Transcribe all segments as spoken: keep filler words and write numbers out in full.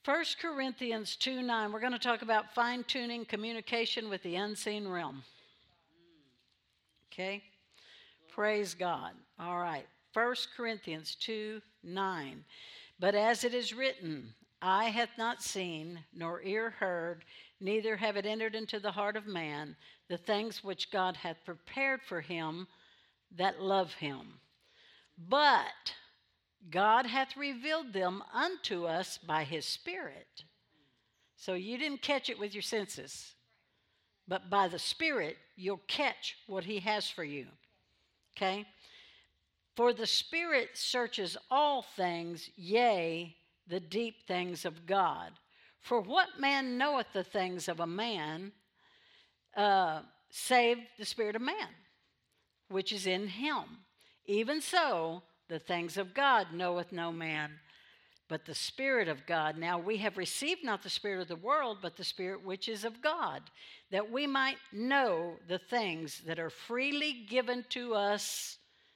First Corinthians two nine, we're going to talk about fine-tuning communication with the unseen realm. Okay? Praise God. All right. First Corinthians two nine. But as it is written, eye hath not seen, nor ear heard, neither have it entered into the heart of man, the things which God hath prepared for him that love him. But God hath revealed them unto us by his Spirit. So you didn't catch it with your senses, but by the Spirit, you'll catch what he has for you. Okay? For the Spirit searches all things, yea, the deep things of God. For what man knoweth the things of a man, uh, save the Spirit of man, which is in him? Even so, the things of God knoweth no man, but the Spirit of God. Now we have received not the spirit of the world, but the Spirit which is of God, that we might know the things that are freely given to us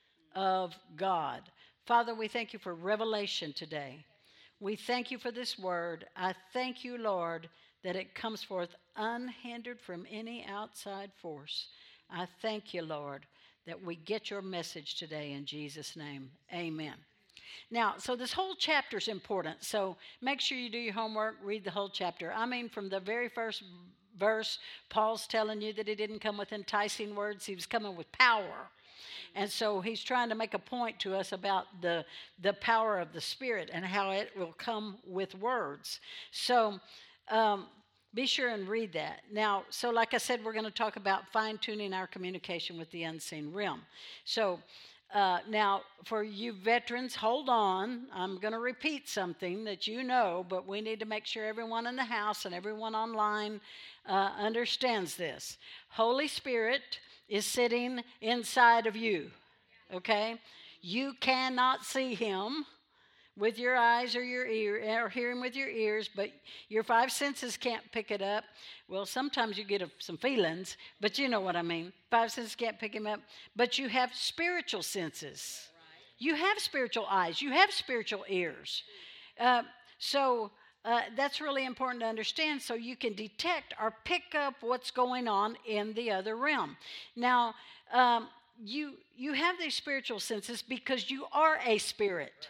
of God. Father, we thank you for revelation today. We thank you for this word. I thank you, Lord, that it comes forth unhindered from any outside force. I thank you, Lord, that we get your message today in Jesus' name. Amen. Now, so this whole chapter is important. So make sure you do your homework, read the whole chapter. I mean, from the very first verse, Paul's telling you that he didn't come with enticing words. He was coming with power. And so he's trying to make a point to us about the, the power of the Spirit and how it will come with words. So um, be sure and read that. Now, so like I said, we're going to talk about fine-tuning our communication with the unseen realm. So uh, now, for you veterans, hold on. I'm going to repeat something that you know, but we need to make sure everyone in the house and everyone online uh, understands this. Holy Spirit is sitting inside of you, okay? You cannot see him with your eyes or your ear, or hear him with your ears, but your five senses can't pick it up. Well, sometimes you get a, some feelings, but you know what I mean. Five senses can't pick him up, but you have spiritual senses. You have spiritual eyes. You have spiritual ears. Uh, so uh, that's really important to understand, so you can detect or pick up what's going on in the other realm. Now, um, you you have these spiritual senses because you are a spirit.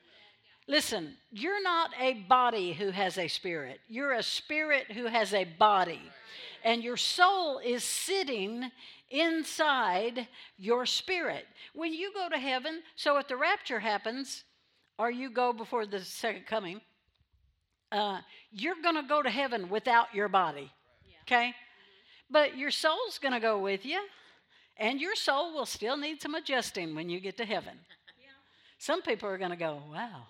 Listen, you're not a body who has a spirit. You're a spirit who has a body. And your soul is sitting inside your spirit. When you go to heaven, so if the rapture happens, or you go before the second coming, uh, you're going to go to heaven without your body. Okay? But your soul's going to go with you, and your soul will still need some adjusting when you get to heaven. Some people are going to go, wow.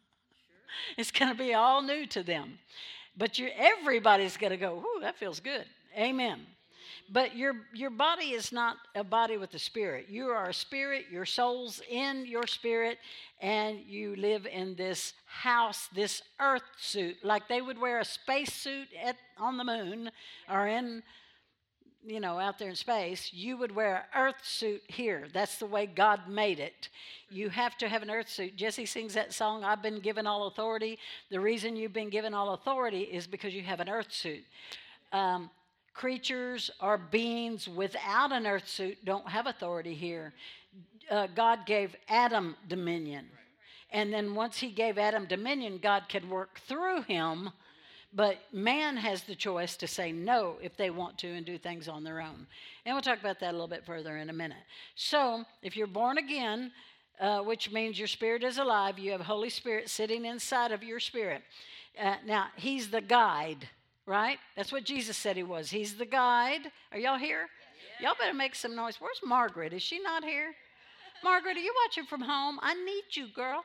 It's going to be all new to them. But you're, everybody's going to go, ooh, that feels good. Amen. But your your body is not a body with a spirit. You are a spirit. Your soul's in your spirit. And you live in this house, this earth suit. Like they would wear a space suit at, on the moon or in, you know, out there in space. You would wear an earth suit here. That's the way God made it. You have to have an earth suit. Jesse sings that song, I've been given all authority. The reason you've been given all authority is because you have an earth suit. Um, creatures or beings without an earth suit don't have authority here. Uh, God gave Adam dominion. And then once he gave Adam dominion, God could work through him. But man has the choice to say no if they want to and do things on their own. And we'll talk about that a little bit further in a minute. So if you're born again, uh, which means your spirit is alive, you have Holy Spirit sitting inside of your spirit. Uh, now, he's the guide, right? That's what Jesus said he was. He's the guide. Are y'all here? Yeah. Y'all better make some noise. Where's Margaret? Is she not here? Margaret, are you watching from home? I need you, girl.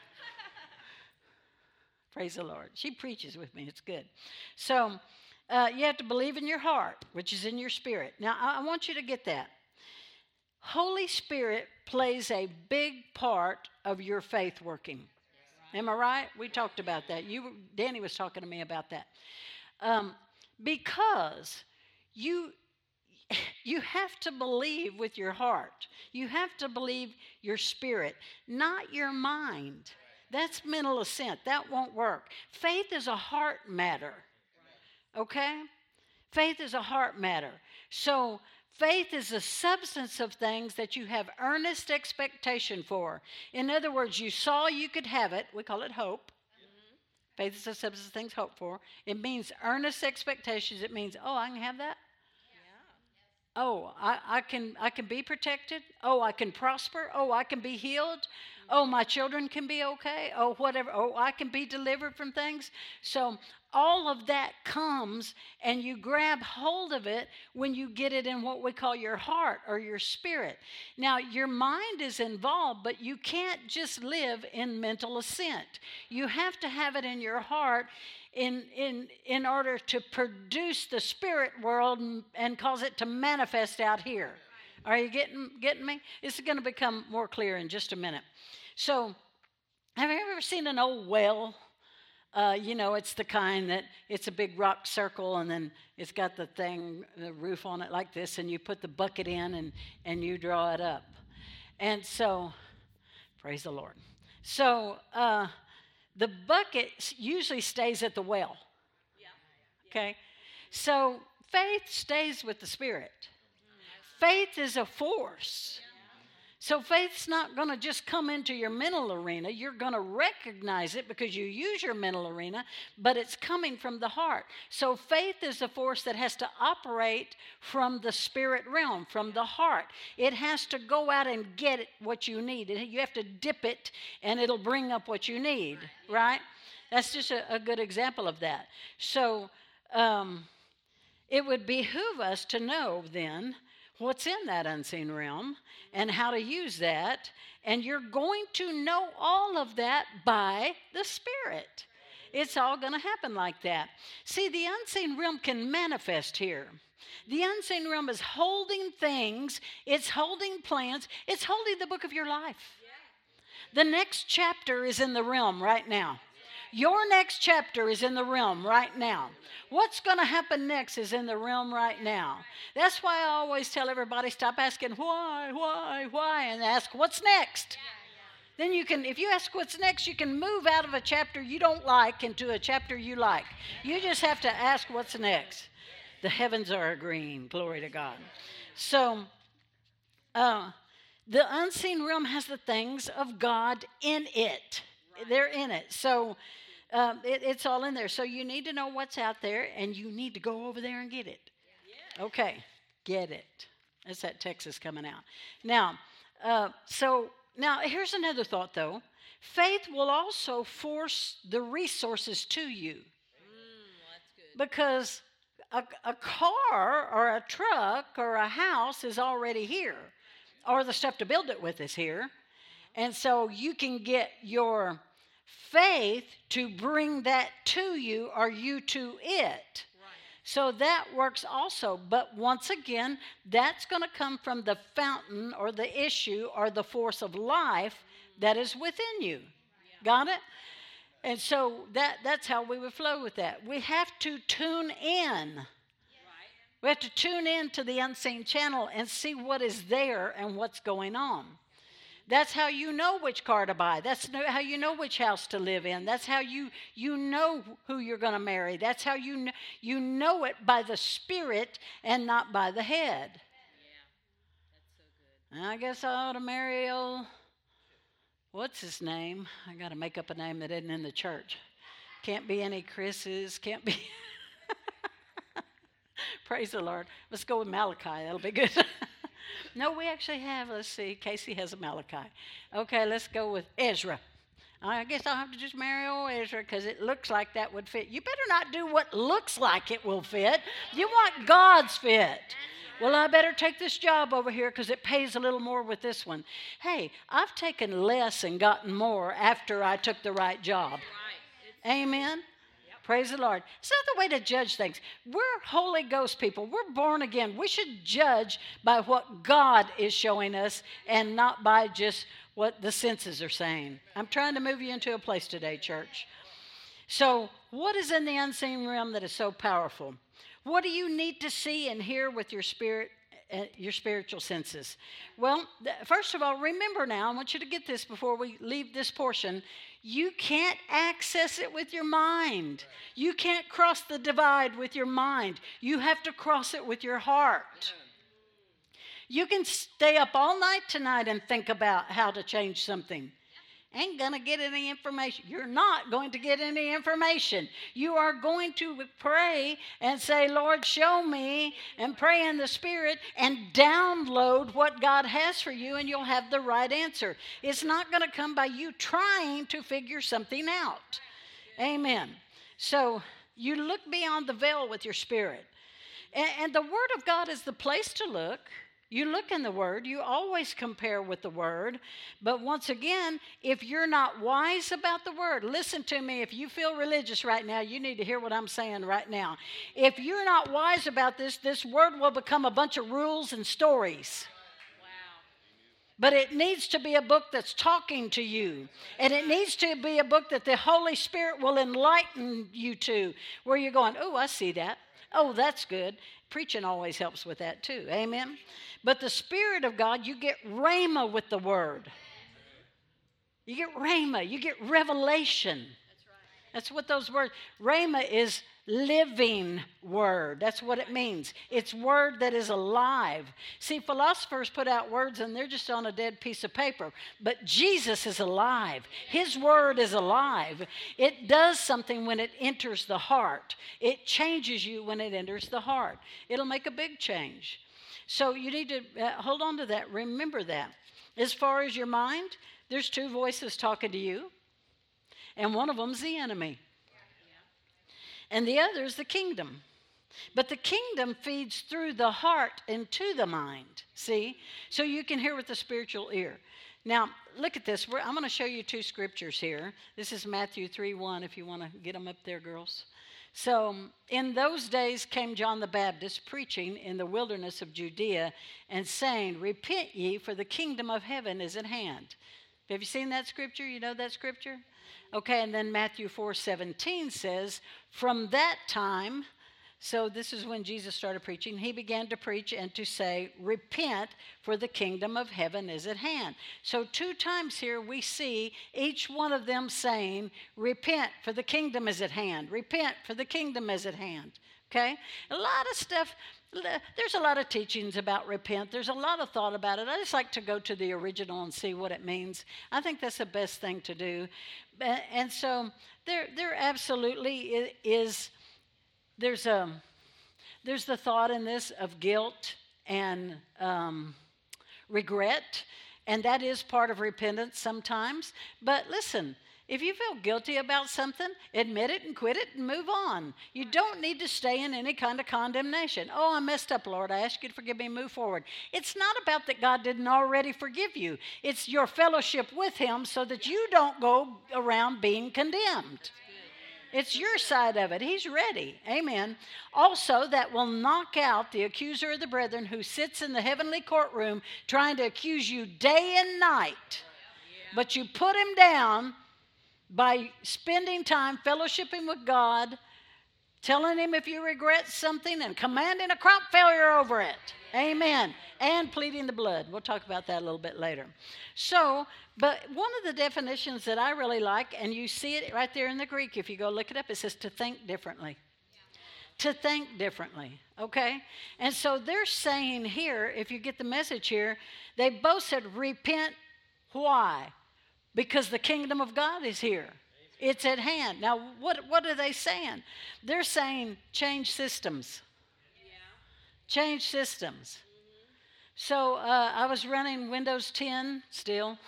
Praise the Lord. She preaches with me. It's good. So uh, you have to believe in your heart, which is in your spirit. Now, I, I want you to get that. Holy Spirit plays a big part of your faith working. Am I right? We talked about that. You, Danny was talking to me about that. Um, because you, you have to believe with your heart. You have to believe your spirit, not your mind. That's mental assent. That won't work. Faith is a heart matter. Okay? Faith is a heart matter. So faith is the substance of things that you have earnest expectation for. In other words, you saw you could have it. We call it hope. Mm-hmm. Faith is the substance of things hoped for. It means earnest expectations. It means, oh, I can have that. Yeah. Oh, I, I can I can be protected. Oh, I can prosper. Oh, I can be healed. Mm-hmm. Oh, my children can be okay. Oh, whatever. Oh, I can be delivered from things. So all of that comes, and you grab hold of it when you get it in what we call your heart or your spirit. Now, your mind is involved, but you can't just live in mental assent. You have to have it in your heart in, in, in order to produce the spirit world and, and cause it to manifest out here. Are you getting, getting me? This is going to become more clear in just a minute. So, have you ever seen an old well? Uh, you know, it's the kind that it's a big rock circle, and then it's got the thing, the roof on it like this, and you put the bucket in and, and you draw it up. And so, praise the Lord. So, uh, the bucket usually stays at the well. Okay? So, faith stays with the Spirit. Faith is a force. So faith's not going to just come into your mental arena. You're going to recognize it because you use your mental arena, but it's coming from the heart. So faith is a force that has to operate from the spirit realm, from the heart. It has to go out and get it, what you need. You have to dip it, and it'll bring up what you need, right? That's just a, a good example of that. So um, it would behoove us to know then what's in that unseen realm and how to use that. And you're going to know all of that by the Spirit. It's all going to happen like that. See, the unseen realm can manifest here. The unseen realm is holding things. It's holding plans. It's holding the book of your life. The next chapter is in the realm right now. Your next chapter is in the realm right now. What's going to happen next is in the realm right now. That's why I always tell everybody, stop asking why, why, why, and ask what's next. Yeah, yeah. Then you can, if you ask what's next, you can move out of a chapter you don't like into a chapter you like. You just have to ask what's next. The heavens are agreeing. Glory to God. So, uh, the unseen realm has the things of God in it. Right. They're in it. So, Um, it, it's all in there. So you need to know what's out there, and you need to go over there and get it. Yeah. Okay, get it. That's that Texas coming out. Now, uh, so now here's another thought, though. Faith will also force the resources to you. Mm, that's good. Because a, a car or a truck or a house is already here, or the stuff to build it with is here. And so you can get your faith to bring that to you or you to it. Right. So that works also. But once again, that's going to come from the fountain or the issue or the force of life that is within you. Yeah. Got it? And so that, that's how we would flow with that. We have to tune in. Right. We have to tune in to the unseen channel and see what is there and what's going on. That's how you know which car to buy. That's how you know which house to live in. That's how you, you know who you're going to marry. That's how you know, you know it by the Spirit and not by the head. Yeah, that's so good. I guess I ought to marry old, what's his name? I got to make up a name that isn't in the church. Can't be any Chris's. Can't be. Praise the Lord. Let's go with Malachi. That'll be good. No, we actually have, let's see, Casey has a Malachi. Okay, let's go with Ezra. I guess I'll have to just marry old Ezra because it looks like that would fit. You better not do what looks like it will fit. You want God's fit. Well, I better take this job over here because it pays a little more with this one. Hey, I've taken less and gotten more after I took the right job. Amen? Praise the Lord. It's not the way to judge things. We're Holy Ghost people. We're born again. We should judge by what God is showing us and not by just what the senses are saying. I'm trying to move you into a place today, church. So, what is in the unseen realm that is so powerful? What do you need to see and hear with your spirit uh, your spiritual senses. Well, th- first of all, remember now, I want you to get this before we leave this portion. You can't access it with your mind. You can't cross the divide with your mind. You have to cross it with your heart. You can stay up all night tonight and think about how to change something. Ain't going to get any information. You're not going to get any information. You are going to pray and say, Lord, show me, and pray in the Spirit and download what God has for you, and you'll have the right answer. It's not going to come by you trying to figure something out. Amen. So you look beyond the veil with your spirit. And, and the Word of God is the place to look. You look in the Word, you always compare with the Word. But once again, if you're not wise about the Word, listen to me, if you feel religious right now, you need to hear what I'm saying right now. If you're not wise about this, this Word will become a bunch of rules and stories. But it needs to be a book that's talking to you. And it needs to be a book that the Holy Spirit will enlighten you to, where you're going, oh, I see that. Oh, that's good. Preaching always helps with that too. Amen. But the Spirit of God, you get rhema with the Word. You get rhema. You get revelation. That's right. That's what those words, rhema is living word. That's what it means. It's word that is alive. See, philosophers put out words and they're just on a dead piece of paper. But Jesus is alive. His word is alive. It does something when it enters the heart. It changes you when it enters the heart. It'll make a big change. So you need to uh, hold on to that. Remember that. As far as your mind, there's two voices talking to you. And one of them's the enemy. And the other is the kingdom. But the kingdom feeds through the heart into the mind. See? So you can hear with the spiritual ear. Now, look at this. We're, I'm going to show you two scriptures here. This is Matthew three one, if you want to get them up there, girls. So, in those days came John the Baptist preaching in the wilderness of Judea and saying, repent ye, for the kingdom of heaven is at hand. Have you seen that scripture? You know that scripture? Okay, and then Matthew four seventeen says, from that time, so this is when Jesus started preaching, he began to preach and to say, repent, for the kingdom of heaven is at hand. So two times here we see each one of them saying, repent, for the kingdom is at hand. Repent, for the kingdom is at hand. Okay? A lot of stuff, there's a lot of teachings about repent. There's a lot of thought about it. I just like to go to the original and see what it means. I think that's the best thing to do. And so there, there absolutely is, there's a, there's the thought in this of guilt and um, regret, and that is part of repentance sometimes. But listen, if you feel guilty about something, admit it and quit it and move on. You don't need to stay in any kind of condemnation. Oh, I messed up, Lord. I ask you to forgive me and move forward. It's not about that God didn't already forgive you. It's your fellowship with him so that you don't go around being condemned. It's your side of it. He's ready. Amen. Also, that will knock out the accuser of the brethren who sits in the heavenly courtroom trying to accuse you day and night. But you put him down by spending time fellowshipping with God, telling him if you regret something, and commanding a crop failure over it. Amen. And pleading the blood. We'll talk about that a little bit later. So, but one of the definitions that I really like, and you see it right there in the Greek, if you go look it up, it says to think differently. Yeah. To think differently, okay? And so they're saying here, if you get the message here, they both said repent. Why? Because the kingdom of God is here. It's at hand. Now, what, what are they saying? They're saying change systems. Yeah. Change systems. Mm-hmm. So uh, I was running Windows ten still.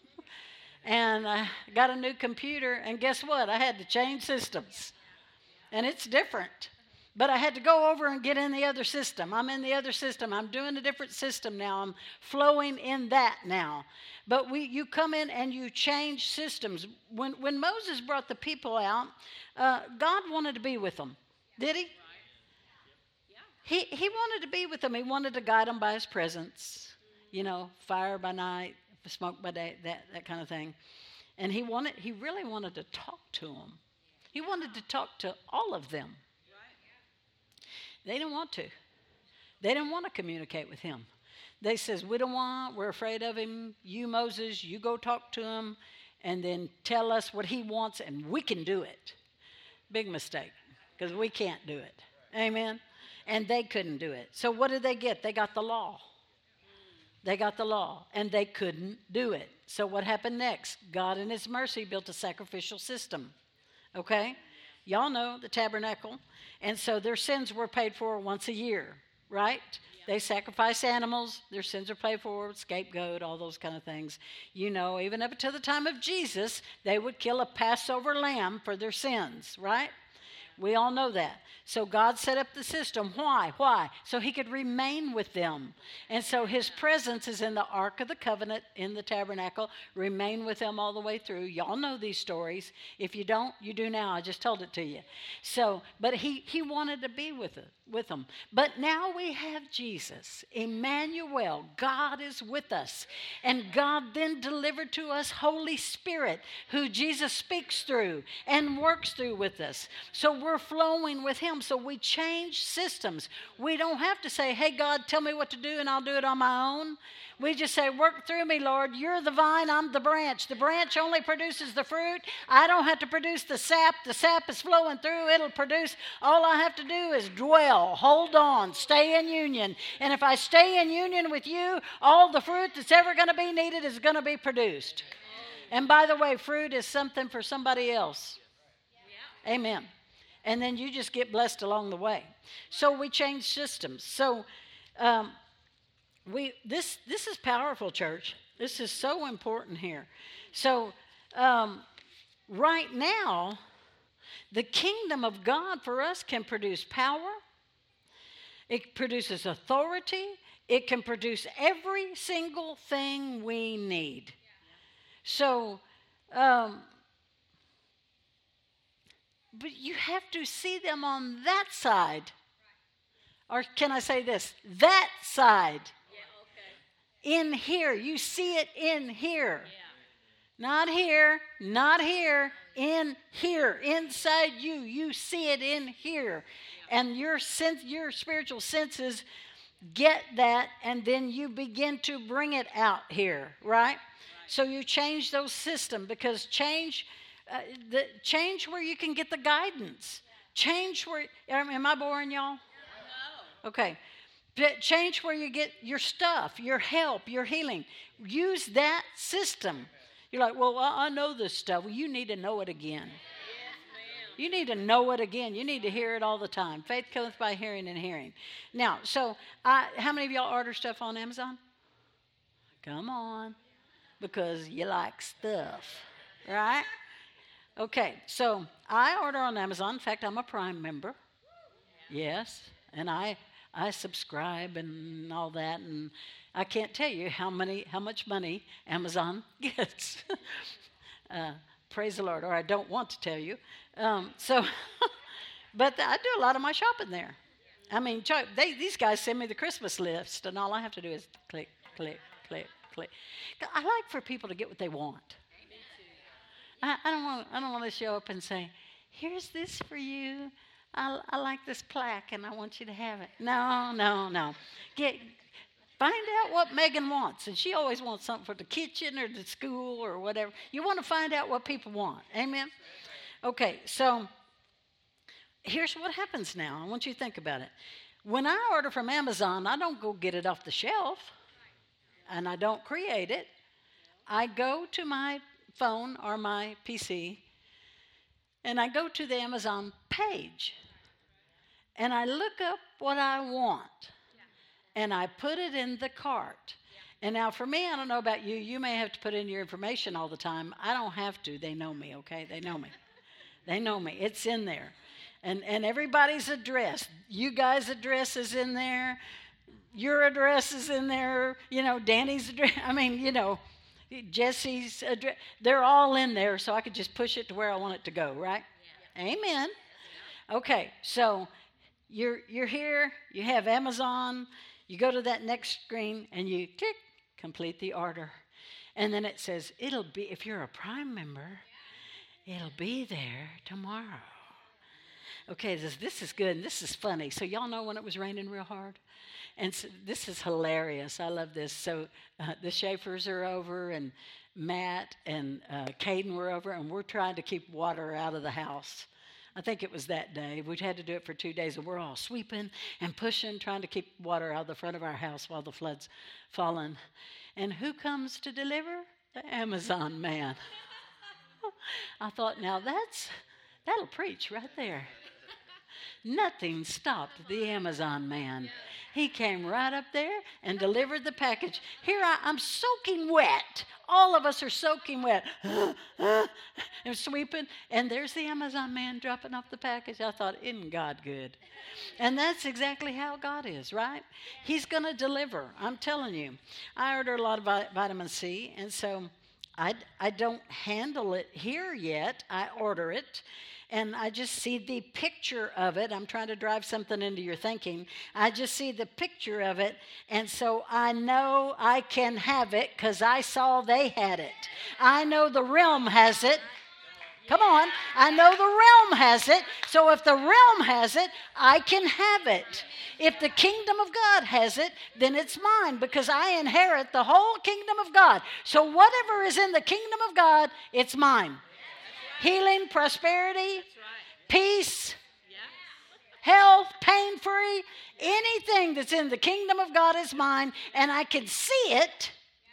And I got a new computer. And guess what? I had to change systems. And it's different. But I had to go over and get in the other system. I'm in the other system. I'm doing a different system now. I'm flowing in that now. But we, you come in and you change systems. When, when Moses brought the people out, uh, God wanted to be with them. Did he? He, he wanted to be with them. He wanted to guide them by his presence. You know, fire by night, smoke by day, that, that kind of thing. And he wanted, he really wanted to talk to them. He wanted to talk to all of them. They didn't want to. They didn't want to communicate with him. They says, we don't want, we're afraid of him. You, Moses, you go talk to him and then tell us what he wants and we can do it. Big mistake, because we can't do it. Amen? And they couldn't do it. So what did they get? They got the law. They got the law, and they couldn't do it. So what happened next? God in his mercy built a sacrificial system. Okay? Y'all know the tabernacle. And so their sins were paid for once a year, right? Yeah. They sacrifice animals. Their sins are paid for, scapegoat, all those kind of things. You know, even up until the time of Jesus, they would kill a Passover lamb for their sins, right? We all know that. So God set up the system. Why? Why? So he could remain with them. And so his presence is in the Ark of the Covenant in the tabernacle. Remain with them all the way through. Y'all know these stories. If you don't, you do now. I just told it to you. So, but he, he wanted to be with it, with them. But now we have Jesus, Emmanuel. God is with us. And God then delivered to us Holy Spirit, who Jesus speaks through and works through with us. So we're flowing with him. So we change systems. We don't have to say, hey, God, tell me what to do and I'll do it on my own. We just say, work through me, Lord. You're the vine, I'm the branch. The branch only produces the fruit. I don't have to produce the sap. The sap is flowing through. It'll produce. All I have to do is dwell, hold on, stay in union. And if I stay in union with you, all the fruit that's ever going to be needed is going to be produced. And by the way, fruit is something for somebody else. Amen. And then you just get blessed along the way. So we change systems. So um, we this this is powerful, church. This is so important here. So um, right now, the kingdom of God for us can produce power. It produces authority. It can produce every single thing we need. So... Um, But you have to see them on that side. Or can I say this? That side. Yeah, okay. In here. You see it in here. Yeah. Not here, not here, in here. Inside you. You see it in here. Yeah. And your sense, your spiritual senses get that, and then you begin to bring it out here, right? Right. So you change those systems, because change... Uh, the, change where you can get the guidance. Change where, am I boring y'all? No. Okay. Change where you get your stuff, your help, your healing. Use that system. You're like, well, I know this stuff. Well, you need to know it again. Yes, you need to know it again. You need to hear it all the time. Faith cometh by hearing and hearing. Now, so I, how many of y'all order stuff on Amazon? Come on. Because you like stuff, right? Okay, so I order on Amazon. In fact, I'm a Prime member. Yes, and I I subscribe and all that, and I can't tell you how many how much money Amazon gets. uh, praise the Lord, or I don't want to tell you. Um, so, but I do a lot of my shopping there. I mean, they, these guys send me the Christmas list, and all I have to do is click, click, click, click. I like for people to get what they want. I, I don't want. I don't want to show up and say, "Here's this for you. I, I like this plaque, and I want you to have it." No, no, no. Get find out what Megan wants, and she always wants something for the kitchen or the school or whatever. You want to find out what people want. Amen. Okay, so here's what happens now. I want you to think about it. When I order from Amazon, I don't go get it off the shelf, and I don't create it. I go to my phone or my P C, and I go to the Amazon page, and I look up what I want, and I put it in the cart. And now for me, I don't know about you, you may have to put in your information all the time. I don't have to. They know me, okay? They know me. They know me. It's in there. And, and everybody's address. You guys' address is in there. Your address is in there. You know, Danny's address. I mean, you know, Jesse's address, they're all in there, so I could just push it to where I want it to go, right? Yeah. Amen. Okay, so you're you're here, you have Amazon, you go to that next screen, and you click, complete the order. And then it says, it'll be, if you're a Prime member, it'll be there tomorrow. Okay, this, this is good and this is funny. So y'all know when it was raining real hard? And so this is hilarious. I love this. So uh, the Schaefers are over, and Matt and uh, Caden were over, and we're trying to keep water out of the house. I think it was that day. We had to do it for two days, and we're all sweeping and pushing, trying to keep water out of the front of our house while the flood's falling. And who comes to deliver? The Amazon man. I thought, now that's, that'll preach right there. Nothing stopped the Amazon man. He came right up there and delivered the package. Here I, I'm soaking wet. All of us are soaking wet. And sweeping. And there's the Amazon man dropping off the package. I thought, isn't God good? And that's exactly how God is, right? He's going to deliver. I'm telling you. I order a lot of vi- vitamin C. And so I, I don't handle it here yet. I order it. And I just see the picture of it. I'm trying to drive something into your thinking. I just see the picture of it. And so I know I can have it because I saw they had it. I know the realm has it. Come on. I know the realm has it. So if the realm has it, I can have it. If the kingdom of God has it, then it's mine because I inherit the whole kingdom of God. So whatever is in the kingdom of God, it's mine. Healing, prosperity, peace, health, pain-free, anything that's in the kingdom of God is mine, and I can see it.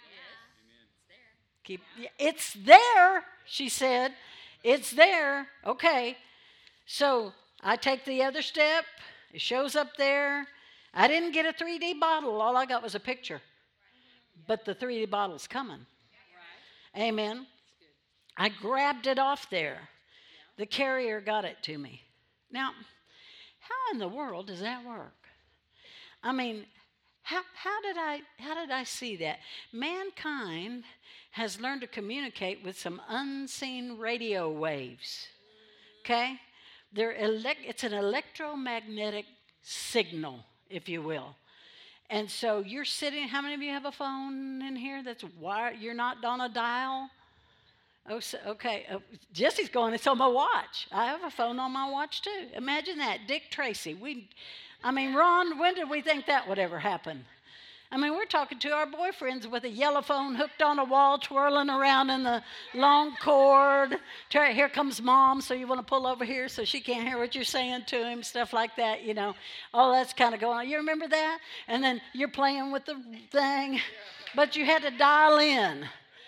Keep, it's there, she said. It's there. Okay. So I take the other step. It shows up there. I didn't get a three D bottle. All I got was a picture. But the three D bottle's coming. Amen. I grabbed it off there. The carrier got it to me. Now, how in the world does that work? I mean, how, how did I how did I see that? Mankind has learned to communicate with some unseen radio waves. Okay? They're elect, it's an electromagnetic signal, if you will. And so you're sitting, how many of you have a phone in here that's wired? You're not on a dial? Oh, so, okay. Uh, Jesse's going, it's on my watch. I have a phone on my watch too. Imagine that. Dick Tracy. We, I mean, Ron, when did we think that would ever happen? I mean, we're talking to our boyfriends with a yellow phone hooked on a wall, twirling around in the long cord. Here comes mom, so you want to pull over here so she can't hear what you're saying to him, stuff like that, you know. All that's kind of going on. You remember that? And then you're playing with the thing, but you had to dial in.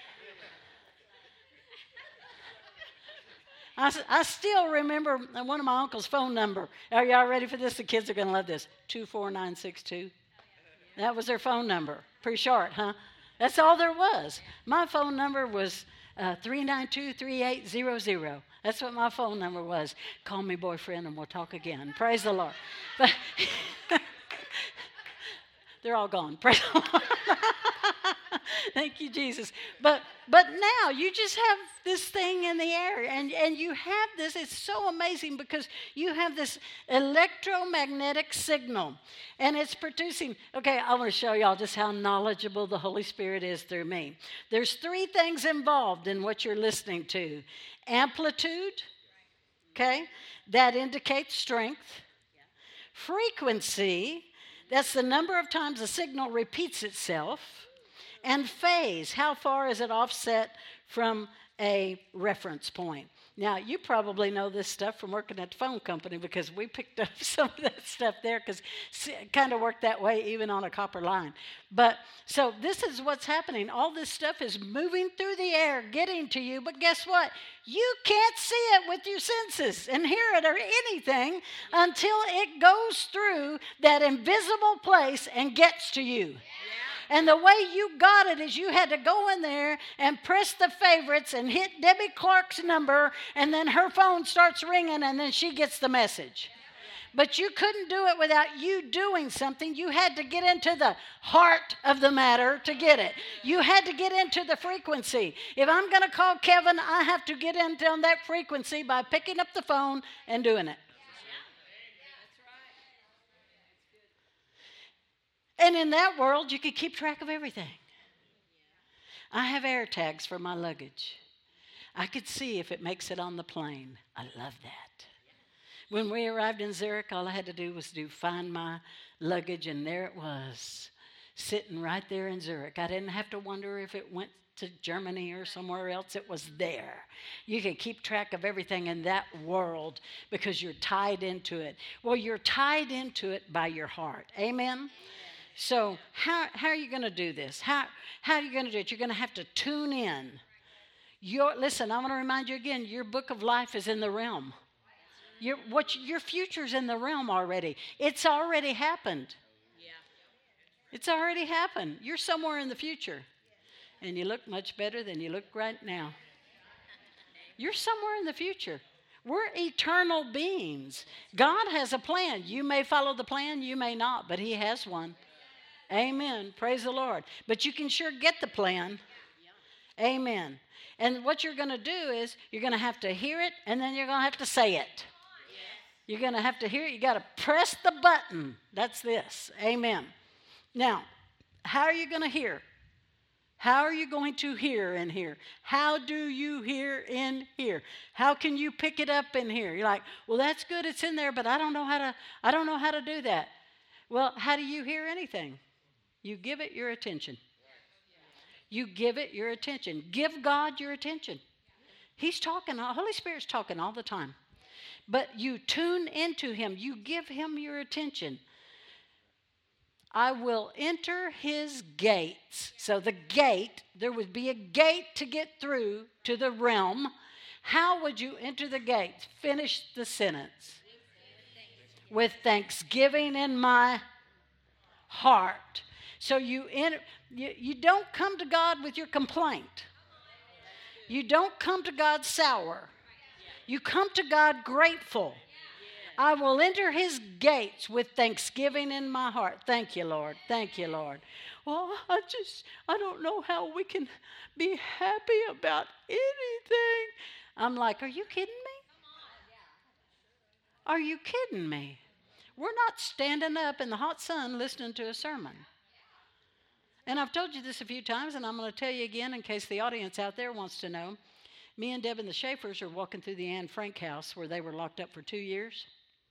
I, I still remember one of my uncle's phone number. Are y'all ready for this? The kids are going to love this. two four nine six two. That was their phone number. Pretty short, huh? That's all there was. My phone number was uh, three nine two, three eight zero zero. That's what my phone number was. Call me boyfriend and we'll talk again. Praise the Lord. But they're all gone. Praise the Lord. Thank you, Jesus. But but now you just have this thing in the air, and, and you have this. It's so amazing because you have this electromagnetic signal, and it's producing. Okay, I want to show y'all just how knowledgeable the Holy Spirit is through me. There's three things involved in what you're listening to. Amplitude, okay, that indicates strength. Frequency, that's the number of times a signal repeats itself. And phase, how far is it offset from a reference point? Now, you probably know this stuff from working at the phone company because we picked up some of that stuff there because it kind of worked that way even on a copper line. But so this is what's happening. All this stuff is moving through the air, getting to you. But guess what? You can't see it with your senses and hear it or anything until it goes through that invisible place and gets to you. And the way you got it is you had to go in there and press the favorites and hit Debbie Clark's number, and then her phone starts ringing, and then she gets the message. But you couldn't do it without you doing something. You had to get into the heart of the matter to get it. You had to get into the frequency. If I'm going to call Kevin, I have to get into on that frequency by picking up the phone and doing it. And in that world, you could keep track of everything. I have air tags for my luggage. I could see if it makes it on the plane. I love that. When we arrived in Zurich, all I had to do was do find my luggage, and there it was, sitting right there in Zurich. I didn't have to wonder if it went to Germany or somewhere else. It was there. You can keep track of everything in that world because you're tied into it. Well, you're tied into it by your heart. Amen? So how, how are you going to do this? How, how are you going to do it? You're going to have to tune in. Your, listen, I want to remind you again, your book of life is in the realm. Your, what, your future's in the realm already. It's already happened. It's already happened. You're somewhere in the future. And you look much better than you look right now. You're somewhere in the future. We're eternal beings. God has a plan. You may follow the plan, you may not, but He has one. Amen. Praise the Lord. But you can sure get the plan. Amen. And what you're going to do is you're going to have to hear it, and then you're going to have to say it. You're going to have to hear it. You got to press the button. That's this. Amen. Now, how are you going to hear? How are you going to hear in here? How do you hear in here? How can you pick it up in here? You're like, well, that's good. It's in there, but I don't know how to. I don't know how to do that. Well, how do you hear anything? You give it your attention. You give it your attention. Give God your attention. He's talking. The Holy Spirit's talking all the time. But you tune into Him. You give Him your attention. I will enter His gates. So the gate, there would be a gate to get through to the realm. How would you enter the gates? Finish the sentence. With thanksgiving in my heart. So you, enter, you, you don't come to God with your complaint. You don't come to God sour. You come to God grateful. I will enter His gates with thanksgiving in my heart. Thank you, Lord. Thank you, Lord. Well, I just, I don't know how we can be happy about anything. I'm like, are you kidding me? Are you kidding me? We're not standing up in the hot sun listening to a sermon. And I've told you this a few times, and I'm going to tell you again in case the audience out there wants to know. Me and Deb and the Schaefers are walking through the Anne Frank house where they were locked up for two years.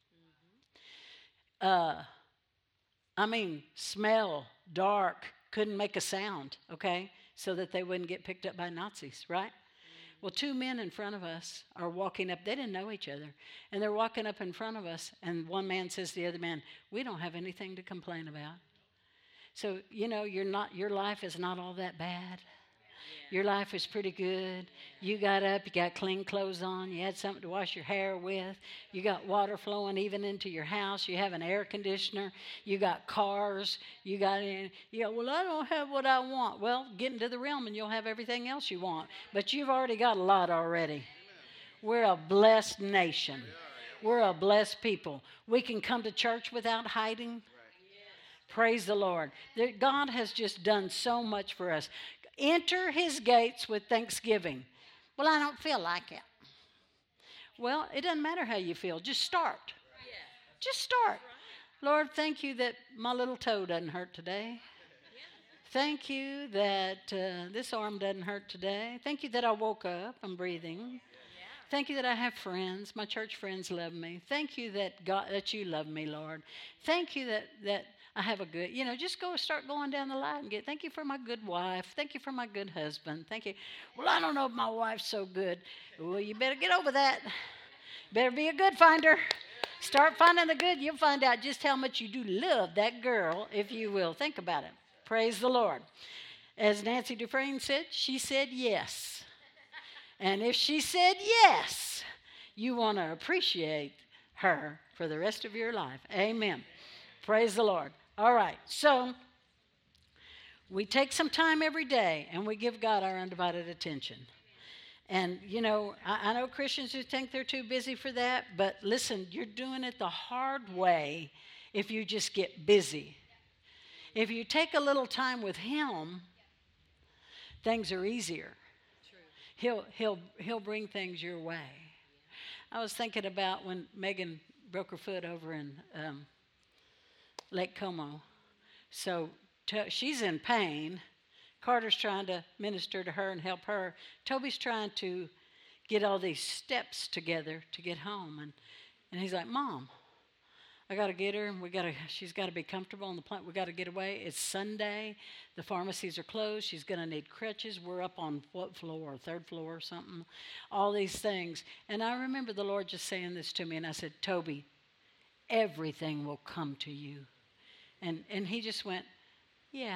Uh, I mean, smell, dark, couldn't make a sound, okay, so that they wouldn't get picked up by Nazis, right? Well, two men in front of us are walking up. They didn't know each other. And they're walking up in front of us, and one man says to the other man, we don't have anything to complain about. So, you know, you're not, your life is not all that bad. Your life is pretty good. You got up, you got clean clothes on, you had something to wash your hair with, you got water flowing even into your house, you have an air conditioner, you got cars, you got, you go, well, I don't have what I want. Well, get into the realm and you'll have everything else you want. But you've already got a lot already. We're a blessed nation. We're a blessed people. We can come to church without hiding. Praise the Lord. God has just done so much for us. Enter His gates with thanksgiving. Well, I don't feel like it. Well, it doesn't matter how you feel. Just start. Just start. Lord, thank you that my little toe doesn't hurt today. Thank you that uh, this arm doesn't hurt today. Thank you that I woke up. I'm breathing. Thank you that I have friends. My church friends love me. Thank you that God, that you love me, Lord. Thank you that that I have a good, you know, just go start going down the line and get, thank you for my good wife. Thank you for my good husband. Thank you. Well, I don't know if my wife's so good. Well, you better get over that. Better be a good finder. Start finding the good. You'll find out just how much you do love that girl, if you will. Think about it. Praise the Lord. As Nancy Dufresne said, she said yes. And if she said yes, you want to appreciate her for the rest of your life. Amen. Praise the Lord. All right, so we take some time every day and we give God our undivided attention. And, you know, I, I know Christians who think they're too busy for that, but listen, you're doing it the hard way if you just get busy. If you take a little time with Him, things are easier. True. He'll, he'll, he'll bring things your way. I was thinking about when Megan broke her foot over in um, Lake Como. So to, she's in pain. Carter's trying to minister to her and help her. Toby's trying to get all these steps together to get home. And, And he's like, Mom, I got to get her, and we got to. She's got to be comfortable on the plane. We got to get away. It's Sunday. The pharmacies are closed. She's going to need crutches. We're up on what floor? Third floor or something. All these things. And I remember the Lord just saying this to me, and I said, Toby, everything will come to you. And and he just went, yeah.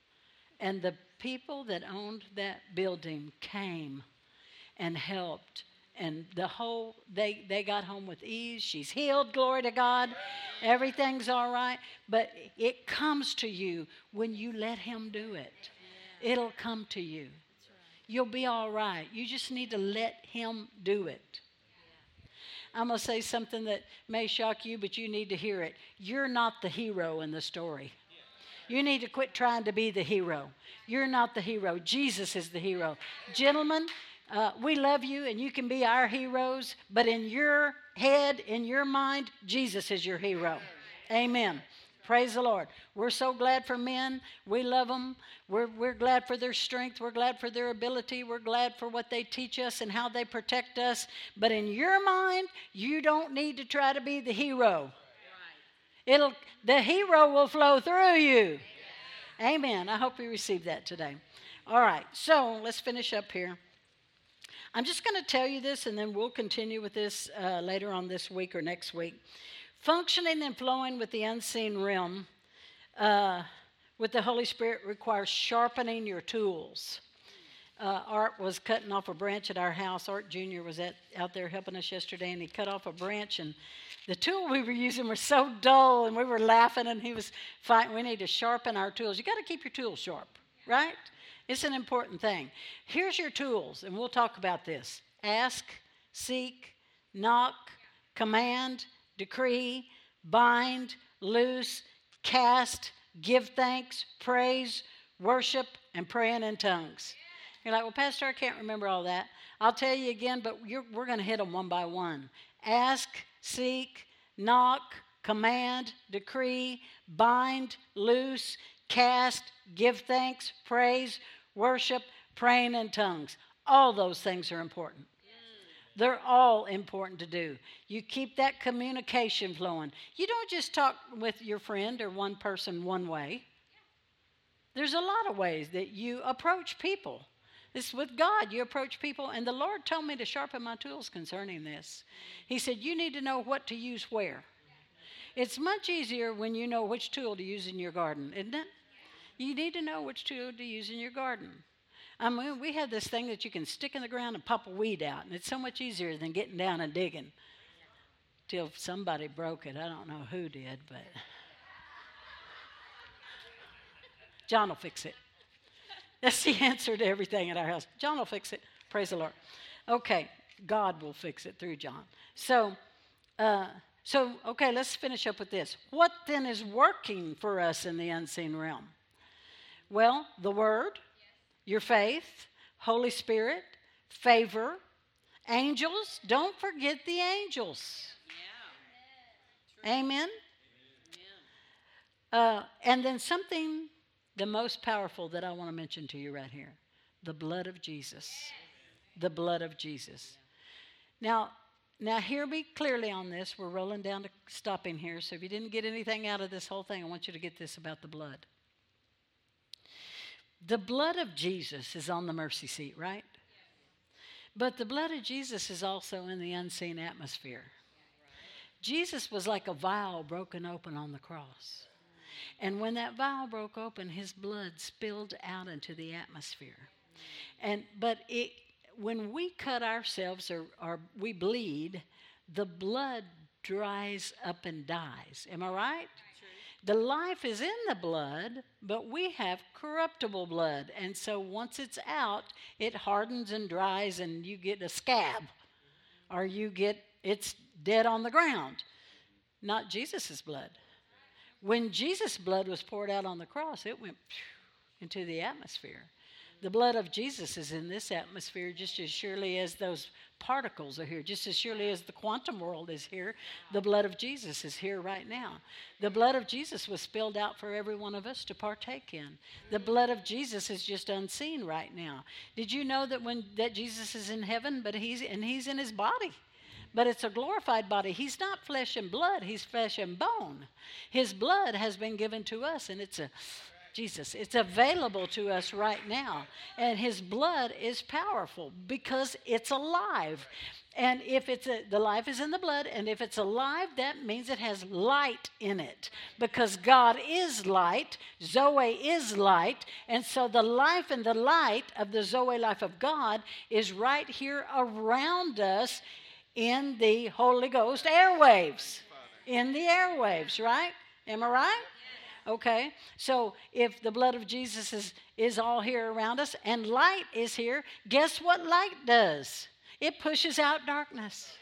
And the people that owned that building came and helped. And the whole, they, they got home with ease. She's healed, glory to God. Everything's all right. But it comes to you when you let him do it. Yeah. It'll come to you. Right. You'll be all right. You just need to let him do it. Yeah. I'm going to say something that may shock you, but you need to hear it. You're not the hero in the story. You need to quit trying to be the hero. You're not the hero. Jesus is the hero. Gentlemen, Uh, we love you, and you can be our heroes, but in your head, in your mind, Jesus is your hero. Amen. Praise the Lord. We're so glad for men. We love them. We're, we're glad for their strength. We're glad for their ability. We're glad for what they teach us and how they protect us. But in your mind, you don't need to try to be the hero. It'll, the hero will flow through you. Amen. I hope you received that today. All right, so let's finish up here. I'm just going to tell you this, and then we'll continue with this uh, later on this week or next week. Functioning and flowing with the unseen realm uh, with the Holy Spirit requires sharpening your tools. Uh, Art was cutting off a branch at our house. Art Junior was at, out there helping us yesterday, and he cut off a branch, and the tool we were using was so dull, and we were laughing, and he was fighting. We need to sharpen our tools. You got to keep your tools sharp, right? It's an important thing. Here's your tools, and we'll talk about this. Ask, seek, knock, command, decree, bind, loose, cast, give thanks, praise, worship, and praying in tongues. You're like, well, Pastor, I can't remember all that. I'll tell you again, but you're, we're going to hit them one by one. Ask, seek, knock, command, decree, bind, loose, cast, give thanks, praise, worship, praying in tongues. All those things are important. They're all important to do. You keep that communication flowing. You don't just talk with your friend or one person one way. There's a lot of ways that you approach people. This with God, you approach people, and the Lord told me to sharpen my tools concerning this. He said, you need to know what to use where. It's much easier when you know which tool to use in your garden, isn't it? You need to know which tool to use in your garden. I mean, we have this thing that you can stick in the ground and pop a weed out, and it's so much easier than getting down and digging. Till somebody broke it. I don't know who did, but John will fix it. That's the answer to everything at our house. John will fix it. Praise the Lord. Okay, God will fix it through John. So, uh, so okay, let's finish up with this. What then is working for us in the unseen realm? Well, the Word, your faith, Holy Spirit, favor, angels. Don't forget the angels. Yeah. Amen. Uh, and then something, the most powerful that I want to mention to you right here, the blood of Jesus. The blood of Jesus. Now, now hear me clearly on this. We're rolling down to stopping here. So if you didn't get anything out of this whole thing, I want you to get this about the blood. The blood of Jesus is on the mercy seat, right? But the blood of Jesus is also in the unseen atmosphere. Jesus was like a vial broken open on the cross. And when that vial broke open, his blood spilled out into the atmosphere. And but it, when we cut ourselves or, or we bleed, the blood dries up and dies. Am I right? The life is in the blood, but we have corruptible blood. And so once it's out, it hardens and dries and you get a scab. Or you get, it's dead on the ground. Not Jesus' blood. When Jesus' blood was poured out on the cross, it went into the atmosphere. The blood of Jesus is in this atmosphere just as surely as those particles are here, just as surely as the quantum world is here. The blood of Jesus is here right now. The blood of Jesus was spilled out for every one of us to partake in. The blood of Jesus is just unseen right now. Did you know that when that Jesus is in heaven, but he's and he's in his body? but it's a glorified body. He's not flesh and blood. He's flesh and bone. His blood has been given to us, and it's a, Jesus, it's available to us right now. And his blood is powerful because it's alive. And if it's a, the life is in the blood, and if it's alive, that means it has light in it. Because God is light, Zoe is light, and so the life and the light of the Zoe life of God is right here around us in the Holy Ghost airwaves. In the airwaves, right? Am I right? Okay, so if the blood of Jesus is, is all here around us and light is here, guess what light does? It pushes out darkness.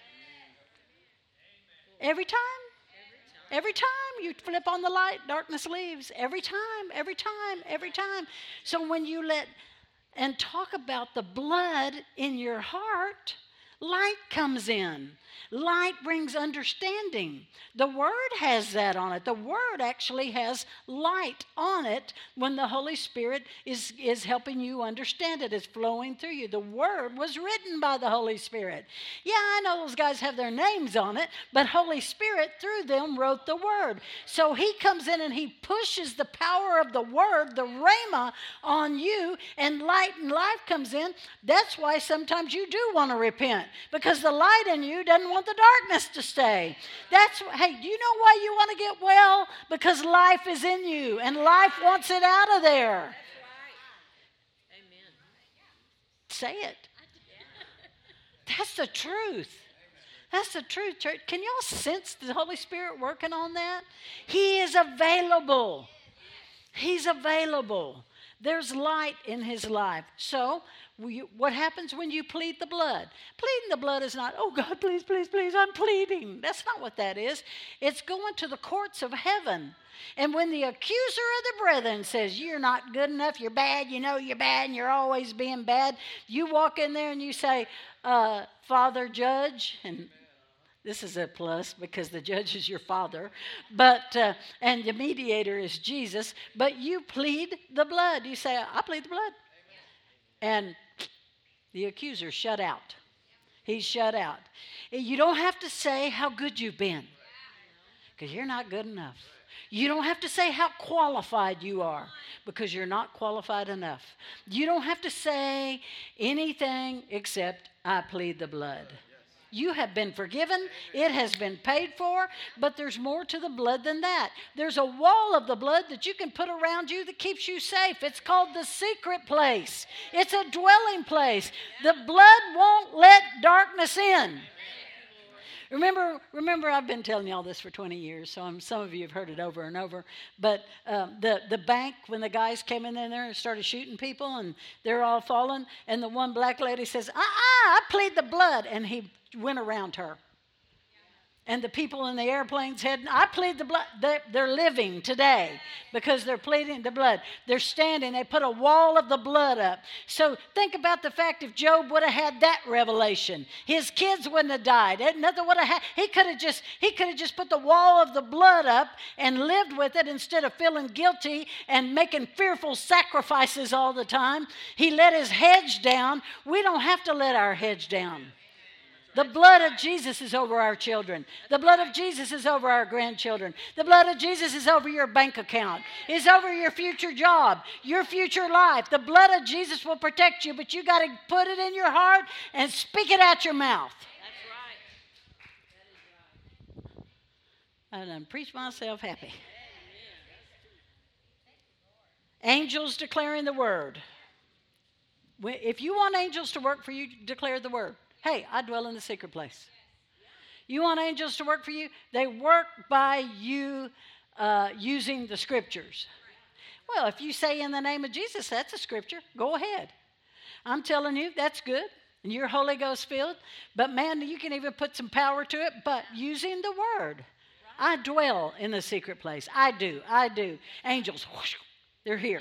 Every time. Every time you flip on the light, darkness leaves. Every time, every time, every time. So when you let and talk about the blood in your heart, light comes in. Light brings understanding. The Word has that on it. The Word actually has light on it when the Holy Spirit is, is helping you understand it. It's flowing through you. The Word was written by the Holy Spirit. Yeah, I know those guys have their names on it, but Holy Spirit through them wrote the Word. So He comes in and He pushes the power of the Word, the Rhema, on you, and light and life comes in. That's why sometimes you do want to repent, because the light in you doesn't want the darkness to stay. That's, hey, do you know why you want to get well? Because life is in you, and life wants it out of there. That's right. Amen. Say it. That's the truth. That's the truth, church. Can y'all sense the Holy Spirit working on that? He is available. He's available. There's light in his life. So, we, what happens when you plead the blood? Pleading the blood is not, oh God, please, please, please, I'm pleading. That's not what that is. It's going to the courts of heaven. And when the accuser of the brethren says, you're not good enough, you're bad, you know you're bad, and you're always being bad, you walk in there and you say, uh, Father, Judge, and this is a plus because the judge is your father, but uh, and the mediator is Jesus, but you plead the blood. You say, I plead the blood. And the accuser shut out. He's shut out. You don't have to say how good you've been, because you're not good enough. You don't have to say how qualified you are, because you're not qualified enough. You don't have to say anything except, I plead the blood. You have been forgiven. It has been paid for, but there's more to the blood than that. There's a wall of the blood that you can put around you that keeps you safe. It's called the secret place. It's a dwelling place. The blood won't let darkness in. Remember, remember, I've been telling you all this for twenty years, so I'm, some of you have heard it over and over. But um, the, the bank, when the guys came in there and started shooting people, and they're all falling, and the one black lady says, uh-uh, I plead the blood, and he went around her. And the people in the airplanes heading, I plead the blood. They're, they're living today because they're pleading the blood. They're standing. They put a wall of the blood up. So think about the fact if Job would have had that revelation, his kids wouldn't have died. Nothing would have had. He could have just he could have just put the wall of the blood up and lived with it instead of feeling guilty and making fearful sacrifices all the time. He let his hedge down. We don't have to let our hedge down. The blood of Jesus is over our children. The blood of Jesus is over our grandchildren. The blood of Jesus is over your bank account. It's over your future job, your future life. The blood of Jesus will protect you, but you got to put it in your heart and speak it out your mouth. That's right. I done preached myself happy. Angels declaring the word. If you want angels to work for you, declare the word. Hey, I dwell in the secret place. You want angels to work for you? They work by you uh, using the scriptures. Well, if you say in the name of Jesus, that's a scripture. Go ahead. I'm telling you, that's good. And you're Holy Ghost filled. But man, you can even put some power to it, but using the word. I dwell in the secret place. I do. I do. Angels, whoosh, they're here.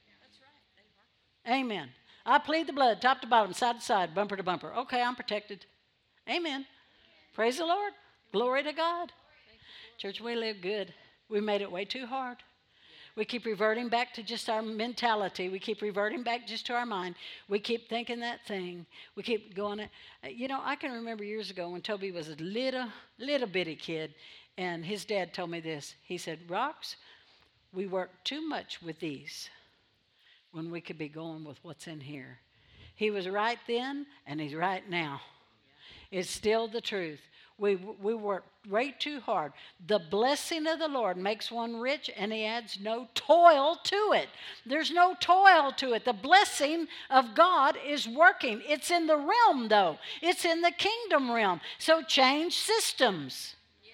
Amen. I plead the blood, top to bottom, side to side, bumper to bumper. Okay, I'm protected. Amen. Praise the Lord. Glory to God. Church, we live good. We made it way too hard. We keep reverting back to just our mentality. We keep reverting back just to our mind. We keep thinking that thing. We keep going. You know, I can remember years ago when Toby was a little, little bitty kid, and his dad told me this. He said, Rox, we work too much with these when we could be going with what's in here. He was right then, and he's right now. It's still the truth. We, we work way too hard. The blessing of the Lord makes one rich, and he adds no toil to it. There's no toil to it. The blessing of God is working. It's in the realm, though. It's in the kingdom realm. So change systems. Yes.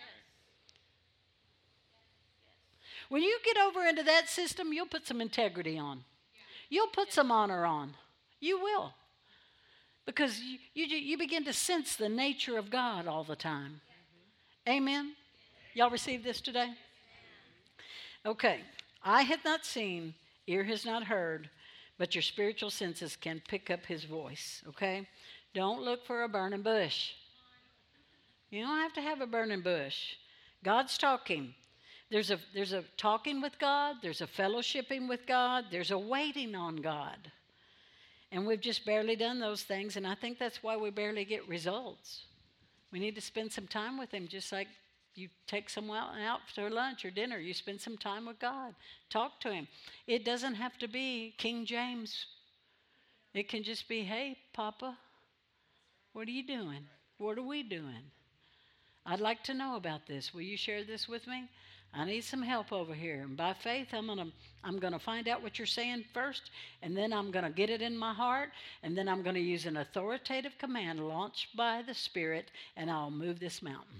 When you get over into that system, you'll put some integrity on. You'll put some honor on. You will. Because you, you, you begin to sense the nature of God all the time. Mm-hmm. Amen? Y'all receive this today? Okay. Eye hath not seen, ear has not heard, but your spiritual senses can pick up his voice. Okay? Don't look for a burning bush. You don't have to have a burning bush. God's talking. There's a, there's a talking with God. There's a fellowshipping with God. There's a waiting on God. And we've just barely done those things, and I think that's why we barely get results. We need to spend some time with him, just like you take someone out for lunch or dinner. You spend some time with God. Talk to him. It doesn't have to be King James. It can just be, hey, Papa, what are you doing? What are we doing? I'd like to know about this. Will you share this with me? I need some help over here. And by faith, I'm going to I'm gonna find out what you're saying first, and then I'm going to get it in my heart, and then I'm going to use an authoritative command launched by the Spirit, and I'll move this mountain.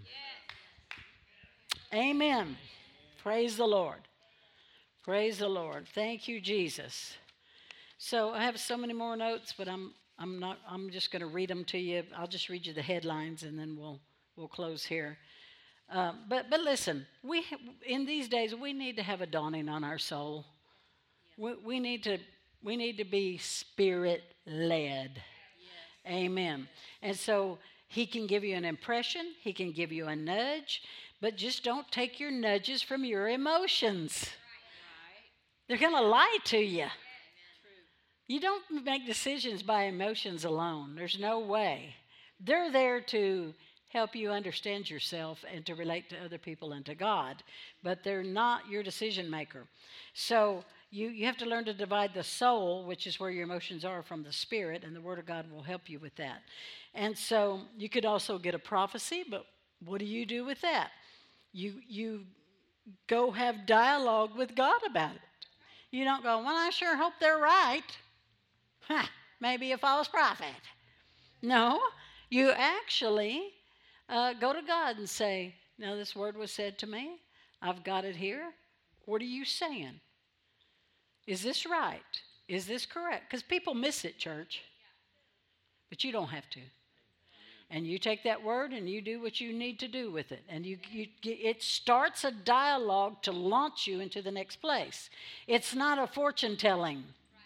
Yes. Amen. Praise the Lord. Praise the Lord. Thank you, Jesus. So I have so many more notes, but I'm I'm not I'm just going to read them to you. I'll just read you the headlines, and then we'll we'll close here. Uh, but but listen, we in these days we need to have a dawning on our soul. Yeah. We we need to we need to be spirit led. Yes. Amen. And so he can give you an impression, he can give you a nudge, but just don't take your nudges from your emotions. Right. They're going to lie to you. Yeah. You don't make decisions by emotions alone. There's no way. They're there to help you understand yourself and to relate to other people and to God, but they're not your decision maker. So you, you have to learn to divide the soul, which is where your emotions are, from the spirit, and the Word of God will help you with that. And so you could also get a prophecy, but what do you do with that? You, you go have dialogue with God about it. You don't go, well, I sure hope they're right. Huh, maybe a false prophet. No, you actually Uh, go to God and say, now this word was said to me. I've got it here. What are you saying? Is this right? Is this correct? Because people miss it, church. But you don't have to. And you take that word and you do what you need to do with it. And you, you, it starts a dialogue to launch you into the next place. It's not a fortune telling.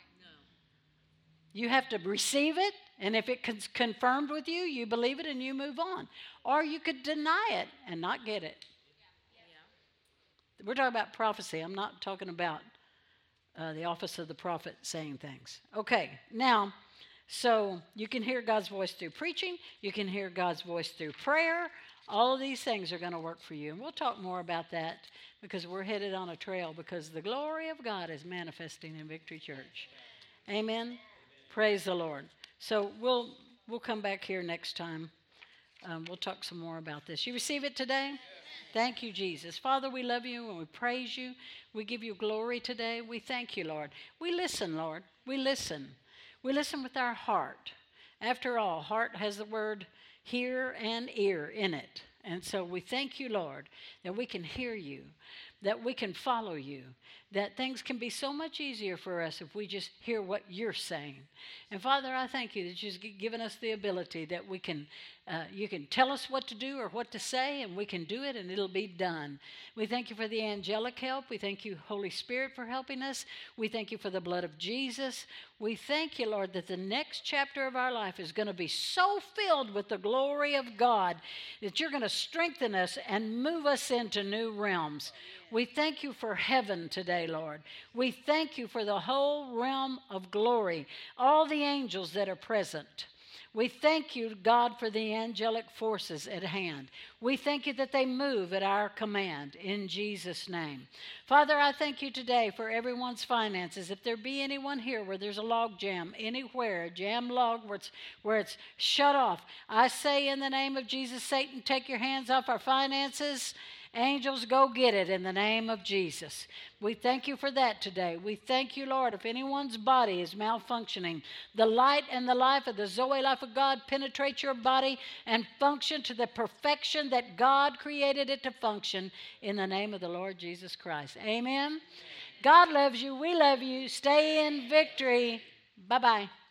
You have to receive it, and if it's confirmed with you, you believe it and you move on. Or you could deny it and not get it. Yeah. We're talking about prophecy. I'm not talking about uh, the office of the prophet saying things. Okay, now, so you can hear God's voice through preaching. You can hear God's voice through prayer. All of these things are going to work for you. And we'll talk more about that because we're headed on a trail because the glory of God is manifesting in Victory Church. Amen. Praise the Lord. So we'll we'll come back here next time. Um, we'll talk some more about this. You receive it today? Yes. Thank you, Jesus. Father, we love you and we praise you. We give you glory today. We thank you, Lord. We listen, Lord. We listen. We listen with our heart. After all, heart has the word hear and ear in it. And so we thank you, Lord, that we can hear you, that we can follow you, that things can be so much easier for us if we just hear what you're saying. And Father, I thank you that you've given us the ability that we can, uh, you can tell us what to do or what to say, and we can do it, and it'll be done. We thank you for the angelic help. We thank you, Holy Spirit, for helping us. We thank you for the blood of Jesus. We thank you, Lord, that the next chapter of our life is going to be so filled with the glory of God that you're going to strengthen us and move us into new realms. We thank you for heaven today, Lord. We thank you for the whole realm of glory, all the angels that are present. We thank you, God, for the angelic forces at hand. We thank you that they move at our command in Jesus' name. Father, I thank you today for everyone's finances. If there be anyone here where there's a log jam anywhere, a jam log where it's, where it's shut off, I say in the name of Jesus, Satan, take your hands off our finances. Angels, go get it in the name of Jesus. We thank you for that today. We thank you, Lord, if anyone's body is malfunctioning, the light and the life of the Zoe life of God penetrate your body and function to the perfection that God created it to function in the name of the Lord Jesus Christ. Amen. God loves you. We love you. Stay in victory. Bye-bye.